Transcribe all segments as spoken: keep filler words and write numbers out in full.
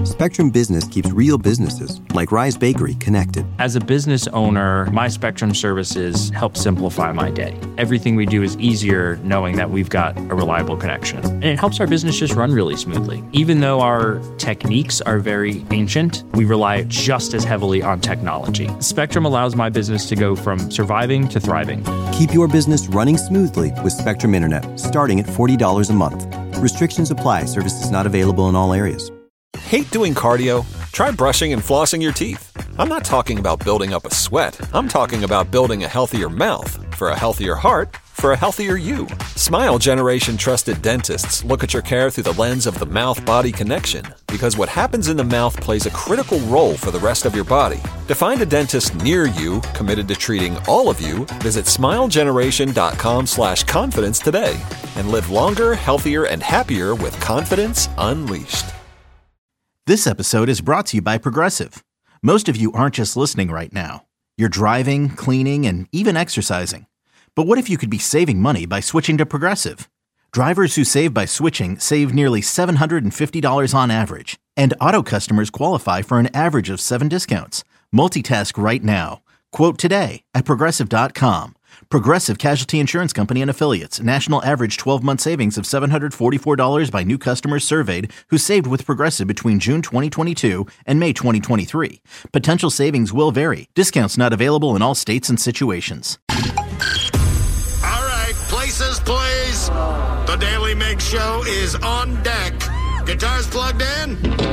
Spectrum Business keeps real businesses, like Rise Bakery, connected. As a business owner, my Spectrum services help simplify my day. Everything we do is easier knowing that we've got a reliable connection. And it helps our business just run really smoothly. Even though our techniques are very ancient, we rely just as heavily on technology. Spectrum allows my business to go from surviving to thriving. Keep your business running smoothly with Spectrum Internet, starting at forty dollars a month. Restrictions apply. Services not available in all areas. Hate doing cardio? Try brushing and flossing your teeth. I'm not talking about building up a sweat. I'm talking about building a healthier mouth for a healthier heart for a healthier you. Smile Generation trusted dentists look at your care through the lens of the mouth-body connection, because what happens in the mouth plays a critical role for the rest of your body. To find a dentist near you committed to treating all of you, visit smilegeneration.com slash confidence today and live longer, healthier, and happier with confidence unleashed. This episode is brought to you by Progressive. Most of you aren't just listening right now. You're driving, cleaning, and even exercising. But what if you could be saving money by switching to Progressive? Drivers who save by switching save nearly seven hundred fifty dollars on average. And auto customers qualify for an average of seven discounts. Multitask right now. Quote today at Progressive dot com. Progressive Casualty Insurance Company and Affiliates. National average twelve-month savings of seven hundred forty-four dollars by new customers surveyed who saved with Progressive between June twenty twenty-two and May twenty twenty-three. Potential savings will vary. Discounts not available in all states and situations. All right, places, please. The Daily Mig Show is on deck. Guitars plugged in.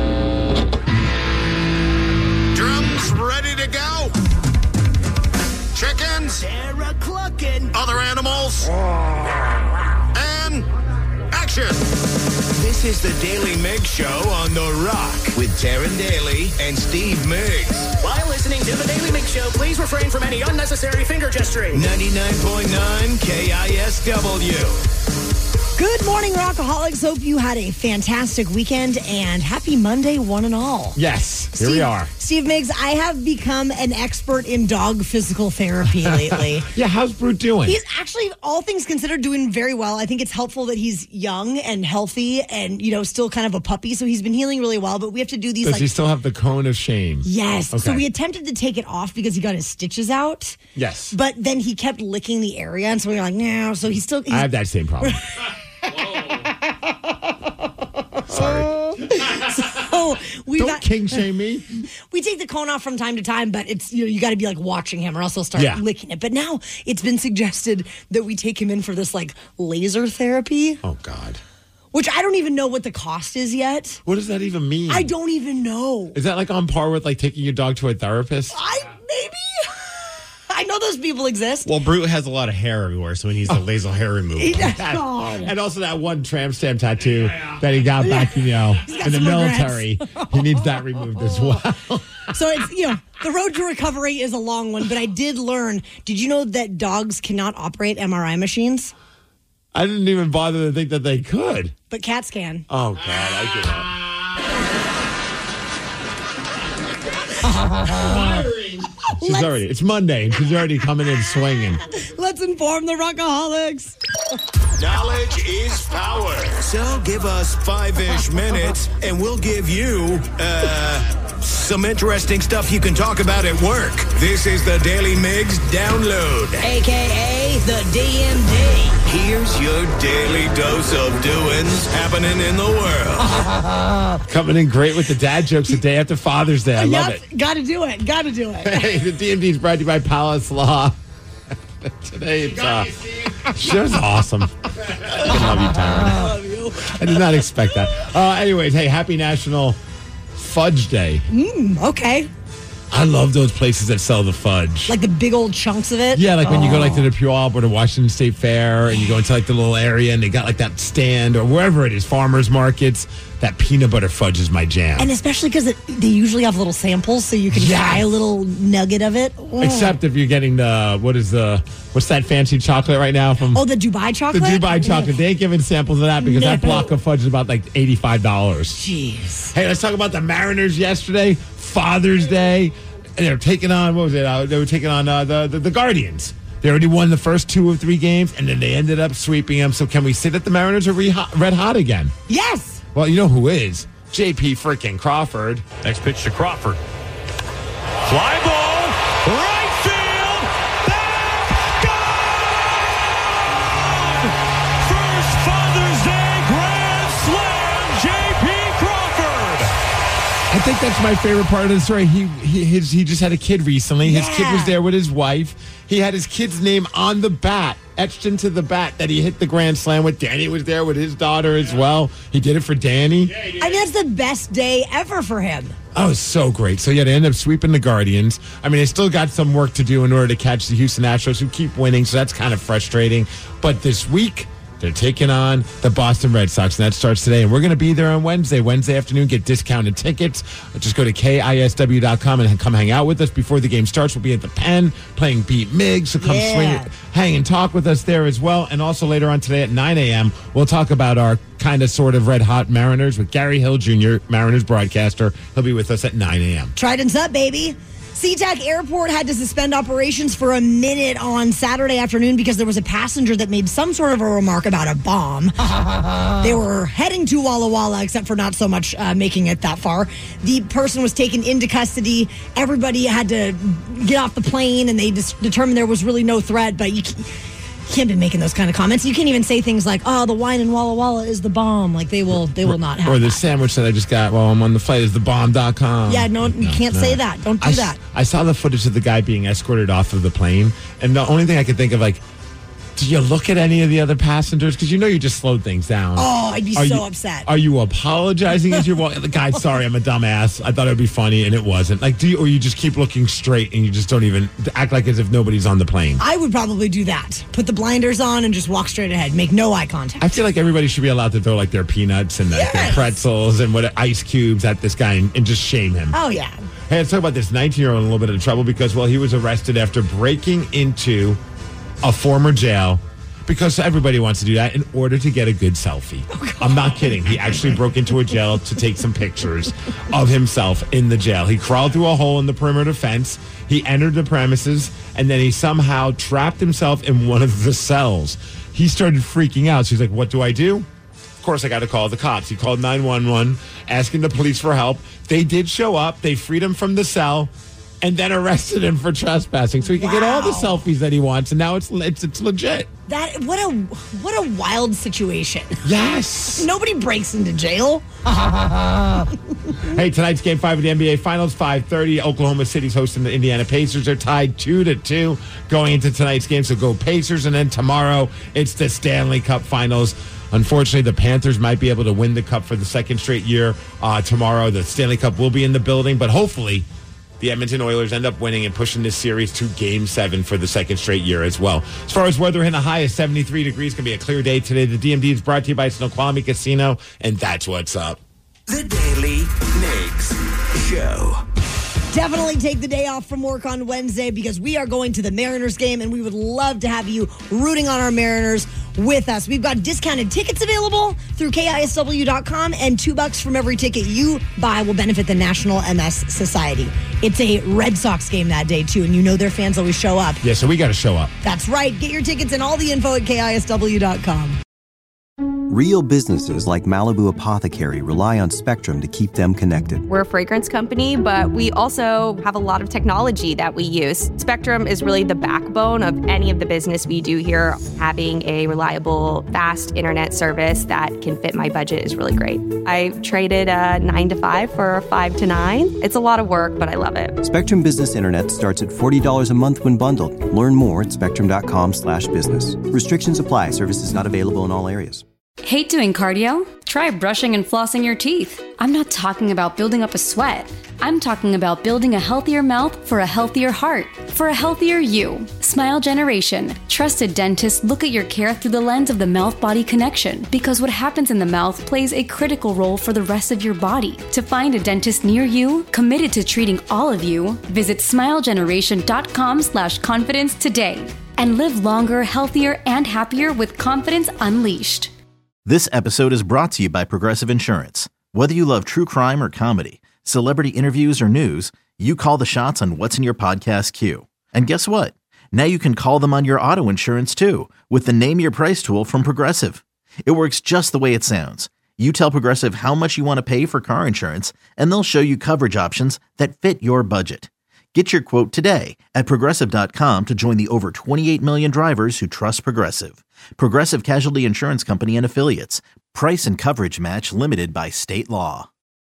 Drums ready to go. Chickens, other animals, and action. This is the Daily Mig Show on The Rock with Taryn Daly and Steve Miggs. While listening to the Daily Mig Show, please refrain from any unnecessary finger gesturing. ninety-nine point nine K I S W. Good morning, Rockaholics. Hope you had a fantastic weekend and happy Monday, one and all. Yes, here Steve, we are. Steve Miggs, I have become an expert in dog physical therapy lately. Yeah, how's Brute doing? He's actually, all things considered, doing very well. I think it's helpful that he's young and healthy and, you know, still kind of a puppy. So he's been healing really well, but we have to do these. Does like, he still have the cone of shame? Yes. Okay. So we attempted to take it off because he got his stitches out. Yes. But then he kept licking the area. And so we were like, no. So he's still. He's, I have that same problem. Sorry. So we Don't got, king shame me. We take the cone off from time to time, but it's, you know, you got to be like watching him or else he'll start Yeah. licking it. But now it's been suggested that we take him in for this like laser therapy, Oh, God. which I don't even know what the cost is yet. What does that even mean? I don't even know. Is that like on par with like taking your dog to a therapist? I maybe. I know those people exist. Well, Brute has a lot of hair everywhere, so he needs the laser hair removal. He- That- God. and also that one tramp stamp tattoo that he got back, you know, got in the some regrets. military. He needs that removed as well. So it's, you know, the road to recovery is a long one, but I did learn. Did you know that dogs cannot operate M R I machines, I didn't even bother to think that they could. but cats can? Oh, God, I give up. She's Let's- already, it's Monday, and she's already coming in swinging. Let's inform the Rockaholics. Knowledge is power. So give us five-ish minutes, and we'll give you, uh, some interesting stuff you can talk about at work. This is the Daily Migs Download. A K A the D M D. Here's your daily dose of doings happening in the world. Coming in great with the dad jokes the day after Father's Day. I love it. Got to do it. Got to do it. Hey, the D M D is brought to you by Palace Law. Today it's uh, show's awesome. I love you, Tyron. I love you. I did not expect that. Uh, anyways, hey, happy National Fudge Day. Mm, okay. I love those places that sell the fudge. Like the big old chunks of it? Yeah, like when you go like Oh. to the Puyallup or the Washington State Fair and you go into like the little area and they got like that stand or wherever it is, farmers markets, that peanut butter fudge is my jam. And especially because they usually have little samples so you can Yes. try a little nugget of it. Oh. Except if you're getting the, what is the, what's that fancy chocolate right now from? Oh, the Dubai the chocolate? Dubai chocolate. They ain't giving samples of that because that No. block of fudge is about like eighty-five dollars. Jeez. Hey, let's talk about the Mariners yesterday, Father's Day. And they were taking on, what was it? Uh, they were taking on uh, the, the the Guardians. They already won the first two or three games, and then they ended up sweeping them. So can we say that the Mariners are re- red hot again? Yes. Well, you know who is? J P freaking Crawford. Next pitch to Crawford. Fly ball, right field, back, gone! First Father's Day Grand Slam, J P Crawford. I think that's my favorite part of the story. He he his, he just had a kid recently. His Yeah. kid was there with his wife. He had his kid's name on the bat, etched into the bat that he hit the Grand Slam with. Danny was there with his daughter as well. He did it for Danny. I mean, that's the best day ever for him. Oh, it's so great. So, yeah, they end up sweeping the Guardians. I mean, they still got some work to do in order to catch the Houston Astros, who keep winning, so that's kind of frustrating. But this week, they're taking on the Boston Red Sox, and that starts today. And we're going to be there on Wednesday, Wednesday afternoon. Get discounted tickets. Just go to K I S W dot com and come hang out with us before the game starts. We'll be at the Pen playing Beat Mig, so come Yeah. swing, hang and talk with us there as well. And also later on today at nine a.m., we'll talk about our kind of sort of red hot Mariners with Gary Hill Junior, Mariners broadcaster. He'll be with us at nine a.m. Trident's up, baby. SeaTac Airport had to suspend operations for a minute on Saturday afternoon because there was a passenger that made some sort of a remark about a bomb. They were heading to Walla Walla, except for not so much uh, making it that far. The person was taken into custody. Everybody had to get off the plane, and they just determined there was really no threat, but you can't be making those kind of comments. You can't even say things like, oh, the wine in Walla Walla is the bomb. Like, they will they will not have Or the that. sandwich that I just got while I'm on the flight is the bomb dot com. Yeah, no, you can't say that. Don't do I, that. I saw the footage of the guy being escorted off of the plane, and the only thing I could think of, like, did you look at any of the other passengers? Because you know you just slowed things down. Oh, I'd be Are so you- upset. Are you apologizing as you're walking? The guy, sorry, I'm a dumbass. I thought it would be funny, and it wasn't. Like, do you, or you just keep looking straight and you just don't even act like as if nobody's on the plane? I would probably do that. Put the blinders on and just walk straight ahead. Make no eye contact. I feel like everybody should be allowed to throw like their peanuts and like, their Yes. pretzels and what ice cubes at this guy and, and just shame him. Oh, yeah. Hey, let's talk about this nineteen-year-old in a little bit of trouble because, well, he was arrested after breaking into a former jail because everybody wants to do that in order to get a good selfie. I'm not kidding. He actually broke into a jail to take some pictures of himself in the jail. He crawled through a hole in the perimeter fence. He entered the premises, and then he somehow trapped himself in one of the cells. He started freaking out. So he's like, what do I do? Of course, I got to call the cops. He called nine one one, asking the police for help. They did show up. They freed him from the cell and then arrested him for trespassing. So he could get all the Wow. selfies that he wants, and now it's it's, it's legit. That what a what a wild situation. Yes. Nobody breaks into jail. Hey, tonight's Game five of the N B A Finals, five thirty. Oklahoma City's hosting the Indiana Pacers. They're tied two to two going into tonight's game. So go Pacers. And then tomorrow, it's the Stanley Cup Finals. Unfortunately, the Panthers might be able to win the Cup for the second straight year. Uh, tomorrow, the Stanley Cup will be in the building. But hopefully, the Edmonton Oilers end up winning and pushing this series to Game seven for the second straight year as well. As far as weather, hitting a high of seventy-three degrees. Going to be a clear day today. The D M D is brought to you by Snoqualmie Casino. And that's what's up. The Daily Migs Show. Definitely take the day off from work on Wednesday because we are going to the Mariners game and we would love to have you rooting on our Mariners with us. We've got discounted tickets available through K I S W dot com, and two bucks from every ticket you buy will benefit the National M S Society. It's a Red Sox game that day too, and you know their fans always show up. Yeah, so we got to show up. That's right. Get your tickets and all the info at K I S W dot com. Real businesses like Malibu Apothecary rely on Spectrum to keep them connected. We're a fragrance company, but we also have a lot of technology that we use. Spectrum is really the backbone of any of the business we do here. Having a reliable, fast internet service that can fit my budget is really great. I traded a nine to five for a five to nine. It's a lot of work, but I love it. Spectrum Business Internet starts at forty dollars a month when bundled. Learn more at spectrum dot com slash business. Restrictions apply. Services not available in all areas. Hate doing cardio? Try brushing and flossing your teeth. I'm not talking about building up a sweat. I'm talking about building a healthier mouth for a healthier heart, for a healthier you. Smile Generation. Trusted dentists look at your care through the lens of the mouth-body connection because what happens in the mouth plays a critical role for the rest of your body. To find a dentist near you, committed to treating all of you, visit smile generation dot com slash confidence today and live longer, healthier, and happier with confidence unleashed. This episode is brought to you by Progressive Insurance. Whether you love true crime or comedy, celebrity interviews or news, you call the shots on what's in your podcast queue. And guess what? Now you can call them on your auto insurance too with the Name Your Price tool from Progressive. It works just the way it sounds. You tell Progressive how much you want to pay for car insurance, and they'll show you coverage options that fit your budget. Get your quote today at Progressive dot com to join the over twenty-eight million drivers who trust Progressive. Progressive Casualty Insurance Company and Affiliates. Price and coverage match limited by state law.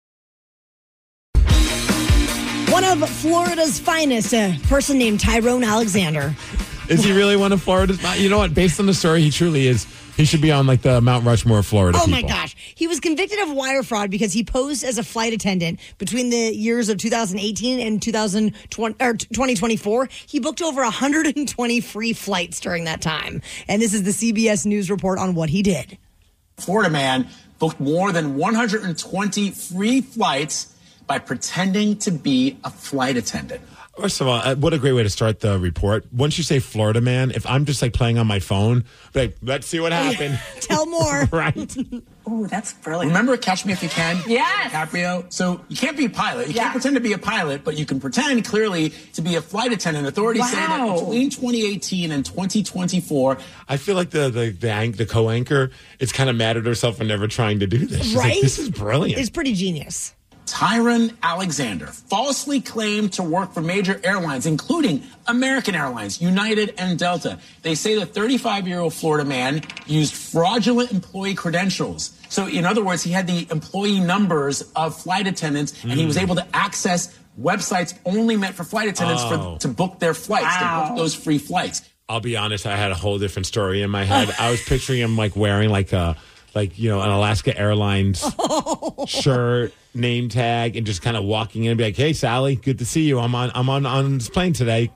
One of Florida's finest, a person named Tyrone Alexander. Is he really one of Florida's? You know what? Based on the story, he truly is. He should be on like the Mount Rushmore of Florida Oh, people. my gosh. He was convicted of wire fraud because he posed as a flight attendant between the years of two thousand eighteen and two thousand twenty, or twenty twenty-four. He booked over one hundred twenty free flights during that time. And this is the C B S News report on what he did. Florida man booked more than one hundred twenty free flights by pretending to be a flight attendant. First of all, uh, what a great way to start the report. Once you say Florida man, if I'm just like playing on my phone, like, let's see what happened. Tell more. Right. Oh, that's brilliant. Remember Catch Me If You Can? Yes. DiCaprio? So you can't be a pilot. You Yeah. can't pretend to be a pilot, but you can pretend clearly to be a flight attendant. Authorities say that Wow. between twenty eighteen and twenty twenty-four. I feel like the the the, anch- the co-anchor is kind of mad at herself for never trying to do this. She's Right? like, this is brilliant. It's pretty genius. Tyrone Alexander falsely claimed to work for major airlines, including American Airlines, United, and Delta. They say the thirty-five-year-old Florida man used fraudulent employee credentials. So, in other words, he had the employee numbers of flight attendants, and he was able to access websites only meant for flight attendants Oh. for, to book their flights, Wow. to book those free flights. I'll be honest, I had a whole different story in my head. I was picturing him like wearing like a like you know an Alaska Airlines shirt, name tag, and just kind of walking in and be like, "Hey, Sally, good to see you. I'm on I'm on on this plane today."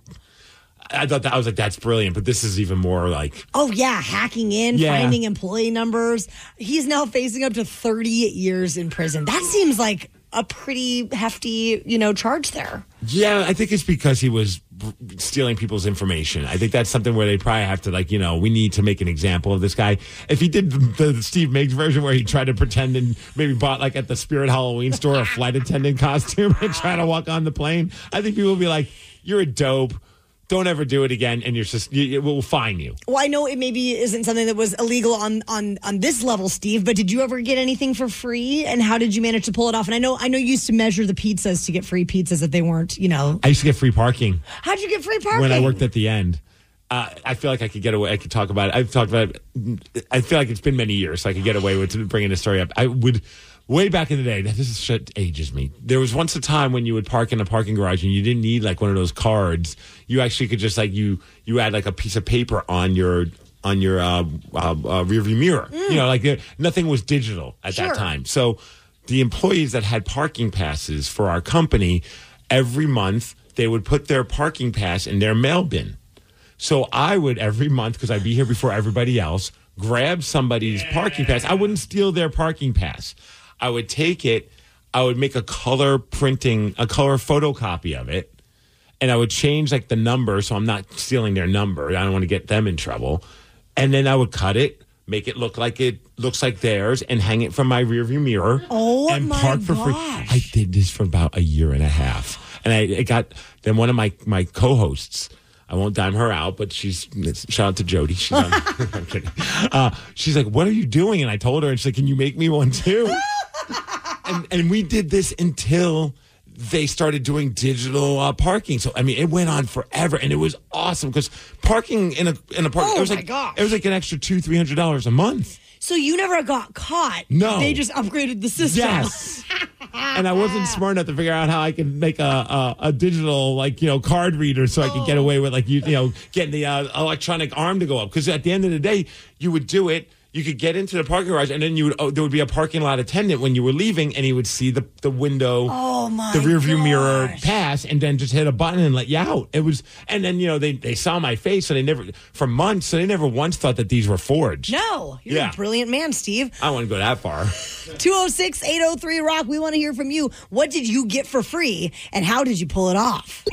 I thought that I was like, "That's brilliant," but this is even more like, Oh, yeah. Hacking in, Yeah. finding employee numbers. He's now facing up to thirty years in prison. That seems like a pretty hefty, you know, charge there. yeah, I think it's because he was b- stealing people's information. I think that's something where they probably have to like, you know, we need to make an example of this guy. If he did the, the Steve Miggs version where he tried to pretend and maybe bought like at the Spirit Halloween store a flight attendant costume and try to walk on the plane, I think people would be like, "You're a dope. Don't ever do it again," and you're just you, it will fine you. Well, I know it maybe isn't something that was illegal on, on, on this level, Steve, but did you ever get anything for free? And how did you manage to pull it off? And I know I know you used to measure the pizzas to get free pizzas if they weren't, you know. I used to get free parking. How'd you get free parking? When I worked at the end. Uh, I feel like I could get away. I could talk about it. I've talked about it. I feel like it's been many years, so I could get away with bringing the story up. I would, way back in the day, this is shit ages me. There was once a time when you would park in a parking garage and you didn't need like one of those cards. You actually could just like, you you add like a piece of paper on your on your uh, uh, uh, rearview mirror. Mm. You know, like uh, nothing was digital at Sure. that time. So the employees that had parking passes for our company, every month they would put their parking pass in their mail bin. So I would every month, because I'd be here before everybody else, grab somebody's yeah. parking pass. I wouldn't steal their parking pass. I would take it. I would make a color printing, a color photocopy of it. And I would change like the number so I'm not stealing their number. I don't want to get them in trouble. And then I would cut it, make it look like it looks like theirs, and hang it from my rearview mirror. Oh, and my park for gosh. free. I did this for about a year and a half. And I it got, then one of my, my co-hosts, I won't dime her out, but she's, shout out to Jody. She's on, I'm kidding. Uh, she's like, "What are you doing?" And I told her, and she's like, "Can you make me one too?" and, and we did this until they started doing digital uh, parking. So, I mean, it went on forever, and it was awesome because parking in a, in a park, Oh, it was my like, gosh. it was like an extra two, three hundred dollars a month. So you never got caught. No. They just upgraded the system. Yes. And I wasn't smart enough to figure out how I could make a, a, a digital, like, you know, card reader so I could get away with, like, you, you know, getting the uh, electronic arm to go up. Because at the end of the day, you would do it. You could get into the parking garage, and then you would. Oh, there would be a parking lot attendant when you were leaving, and he would see the, the window, Oh, my the rear view gosh. mirror pass, and then just hit a button and let you out. It was, and then you know they, they saw my face, so they never for months, so they never once thought that these were forged. No, you're Yeah. a brilliant man, Steve. I don't want to go that far. two oh six, eight oh three, rock. We want to hear from you. What did you get for free, and how did you pull it off?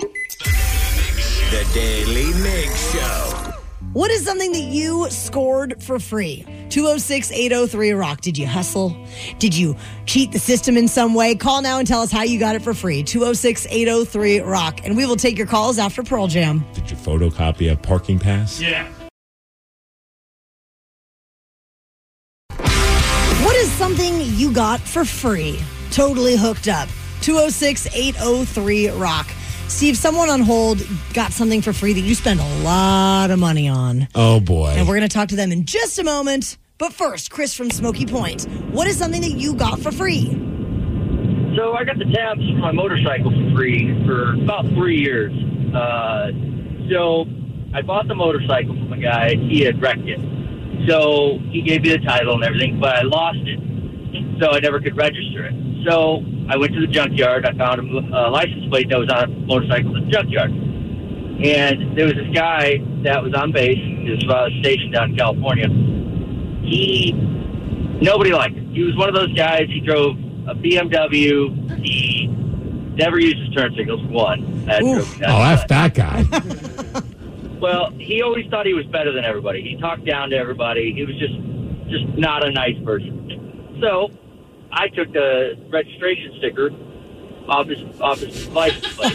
The Daily Mix Show. What is something that you scored for free? two oh six, eight oh three, rock. Did you hustle? Did you cheat the system in some way? Call now and tell us how you got it for free. two oh six, eight oh three, rock. And we will take your calls after Pearl Jam. Did you photocopy a parking pass? Yeah. What is something something you got for free? Totally hooked up. two oh six, eight oh three, rock. Steve, someone on hold got something for free that you spend a lot of money on. Oh, boy. And we're going to talk to them in just a moment. But first, Chris from Smoky Point. What is something that you got for free? So I got the tabs for my motorcycle for free for about three years. Uh, so I bought the motorcycle from a guy. He had wrecked it. So he gave me the title and everything, but I lost it. So I never could register it. So I went to the junkyard. I found a uh, license plate that was on a motorcycle at the junkyard. And there was this guy that was on base. He was uh, stationed down in California. He, nobody liked him. He was one of those guys. He drove a B M W. He never used his turn signals, one. That drove me nuts. Oh, F that guy. Well, he always thought he was better than everybody. He talked down to everybody. He was just just not a nice person. So I took the registration sticker off his, off his license plate.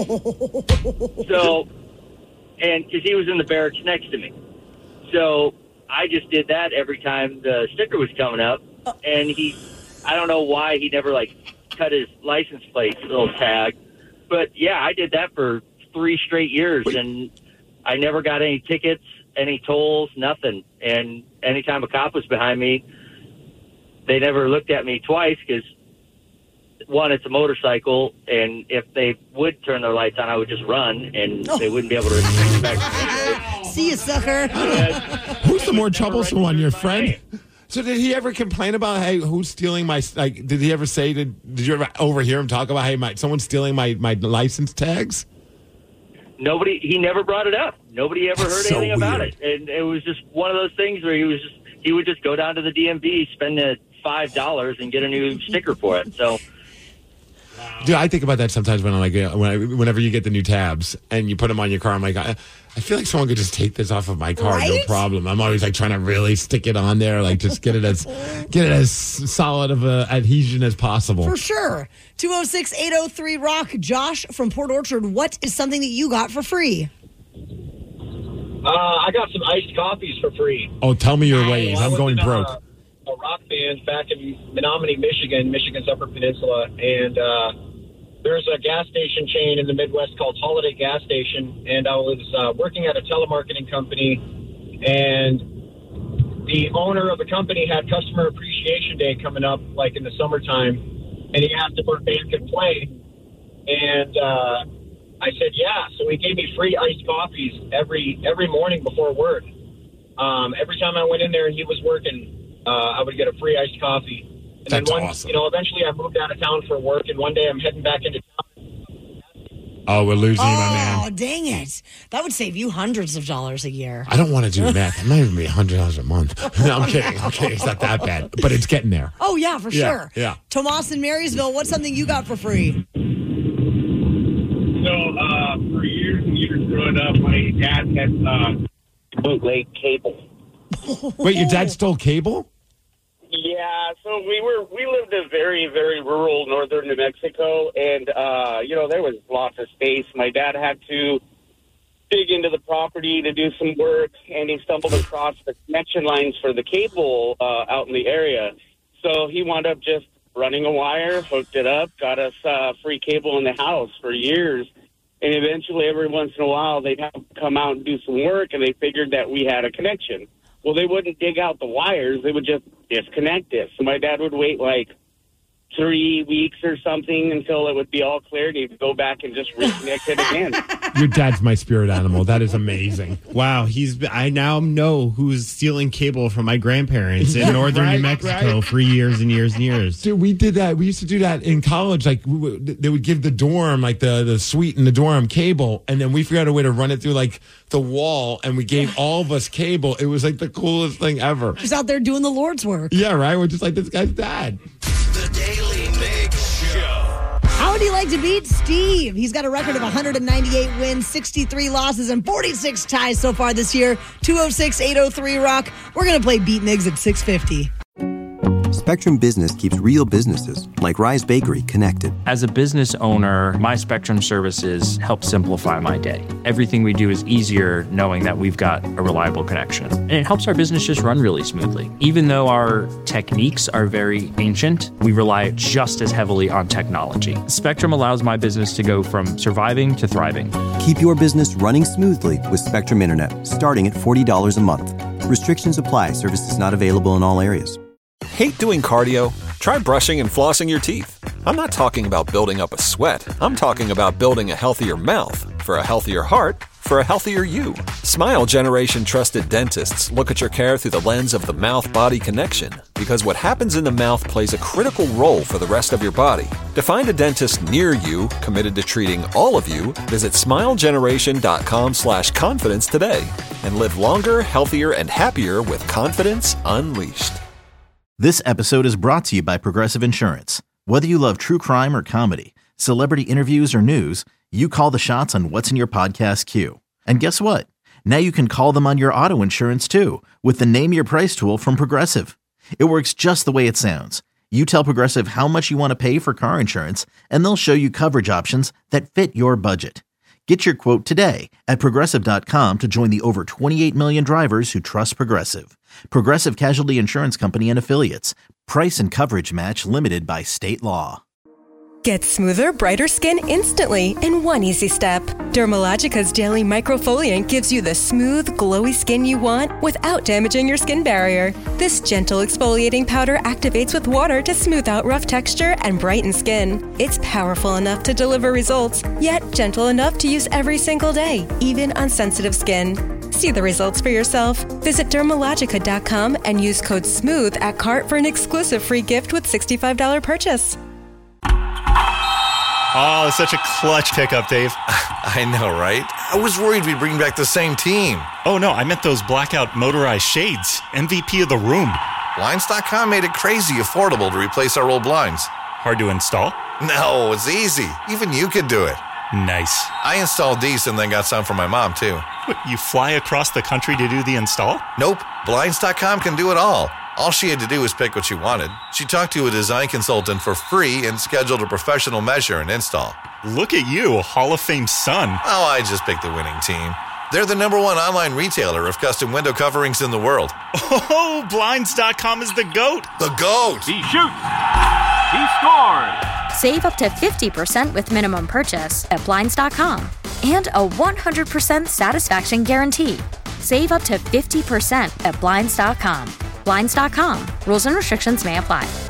So, and because he was in the barracks next to me. So I just did that every time the sticker was coming up. And he, I don't know why he never, like, cut his license plate little tag. But, yeah, I did that for three straight years. And I never got any tickets, any tolls, nothing. And anytime a cop was behind me, they never looked at me twice because, one, it's a motorcycle, and if they would turn their lights on, I would just run, and oh. they wouldn't be able to bring me back. See you, sucker. Who's the more troublesome one, your friend? So did he ever complain about, hey, who's stealing my, like, did he ever say, did, did you ever overhear him talk about, hey, my, someone's stealing my, my license tags? Nobody, he never brought it up. Nobody ever That's heard so anything about weird. it. And it was just one of those things where he was just, he would just go down to the D M V, spend the five dollars and get a new sticker for it. So, dude, I think about that sometimes when I'm like, when I, whenever you get the new tabs and you put them on your car, I'm like, I, I feel like someone could just take this off of my car, right? no problem. I'm always like trying to really stick it on there, like just get it as get it as solid of a adhesion as possible. For sure. two oh six, eight oh three, rock. Josh from Port Orchard, what is something that you got for free? Uh, I got some iced coffees for free. Oh, tell me your ways. Well, I'm going broke. A, a rock band back in Menominee, Michigan, Michigan's Upper Peninsula, and uh, there's a gas station chain in the Midwest called Holiday Gas Station, and I was uh, working at a telemarketing company, and the owner of the company had Customer Appreciation Day coming up, like in the summertime, and he asked if our band could play, and uh, I said, yeah. So he gave me free iced coffees every every morning before work. Um, every time I went in there and he was working, uh, I would get a free iced coffee. And That's then one, awesome. You know, eventually I moved out of town for work, and one day I'm heading back into town. Oh, we're losing oh, you, my man. Oh, dang it. That would save you hundreds of dollars a year. I don't want to do math. It might even be one hundred dollars a month. No, I'm kidding. I'm kidding. It's not that bad. But it's getting there. Oh, yeah, for Yeah, sure. yeah. Tomas in Marysville, what's something you got for free? So, uh, for years and years growing up, my dad had uh, bootleg cable. Wait, your dad stole cable? Yeah, so we were we lived in very, very rural northern New Mexico, and, uh, you know, there was lots of space. My dad had to dig into the property to do some work, and he stumbled across the connection lines for the cable uh, out in the area. So he wound up just running a wire, hooked it up, got us uh, free cable in the house for years. And eventually, every once in a while, they'd have to come out and do some work, and they figured that we had a connection. Well, they wouldn't dig out the wires. They would just disconnect it. So my dad would wait like three weeks or something until it would be all cleared. He'd go back and just reconnect it again. Your dad's my spirit animal. That is amazing. Wow, he's. I now know who's stealing cable from my grandparents in northern Right, New Mexico right. for years and years and years. Dude, we did that. We used to do that in college. Like, we would, they would give the dorm, like the, the suite in the dorm, cable, and then we figured out a way to run it through, like, the wall, and we gave all of us cable. It was, like, the coolest thing ever. Just out there doing the Lord's work. Yeah, right? We're just like, this guy's dad. The Daily Big Show. How would you like to beat Steve? He's got a record of one hundred ninety-eight wins, sixty-three losses, and forty-six ties so far this year. two oh six, eight oh three, rock. We're going to play Beat Migs at six fifty. Spectrum Business keeps real businesses, like Rise Bakery, connected. As a business owner, my Spectrum services help simplify my day. Everything we do is easier knowing that we've got a reliable connection. And it helps our business just run really smoothly. Even though our techniques are very ancient, we rely just as heavily on technology. Spectrum allows my business to go from surviving to thriving. Keep your business running smoothly with Spectrum Internet, starting at forty dollars a month. Restrictions apply. Services not available in all areas. Hate doing cardio? Try brushing and flossing your teeth. I'm not talking about building up a sweat. I'm talking about building a healthier mouth for a healthier heart for a healthier you. Smile Generation trusted dentists look at your care through the lens of the mouth-body connection, because what happens in the mouth plays a critical role for the rest of your body. To find a dentist near you committed to treating all of you, visit smilegeneration.com slash confidence today and live longer, healthier, and happier with confidence unleashed. This episode is brought to you by Progressive Insurance. Whether you love true crime or comedy, celebrity interviews or news, you call the shots on what's in your podcast queue. And guess what? Now you can call them on your auto insurance too with the Name Your Price tool from Progressive. It works just the way it sounds. You tell Progressive how much you want to pay for car insurance, and they'll show you coverage options that fit your budget. Get your quote today at Progressive dot com to join the over twenty-eight million drivers who trust Progressive. Progressive Casualty Insurance Company and Affiliates. Price and coverage match limited by state law. Get smoother, brighter skin instantly in one easy step. Dermalogica's Daily Microfoliant gives you the smooth, glowy skin you want without damaging your skin barrier. This gentle exfoliating powder activates with water to smooth out rough texture and brighten skin. It's powerful enough to deliver results, yet gentle enough to use every single day, even on sensitive skin. See the results for yourself. Visit Dermalogica dot com and use code SMOOTH at cart for an exclusive free gift with sixty-five dollars purchase. Oh, it's such a clutch pickup, Dave. I know, right? I was worried we'd bring back the same team. Oh, no, I meant those blackout motorized shades. M V P of the room. Blinds dot com made it crazy affordable to replace our old blinds. Hard to install? No, it's easy. Even you could do it. Nice. I installed these and then got some for my mom, too. What, you fly across the country to do the install? Nope. Blinds dot com can do it all. All she had to do was pick what she wanted. She talked to a design consultant for free and scheduled a professional measure and install. Look at you, Hall of Fame son. Oh, I just picked the winning team. They're the number one online retailer of custom window coverings in the world. Oh, Blinds dot com is the GOAT. The GOAT. He shoots. He scored. Save up to fifty percent with minimum purchase at Blinds dot com. And a one hundred percent satisfaction guarantee. Save up to fifty percent at Blinds dot com. Blinds dot com. Rules and restrictions may apply.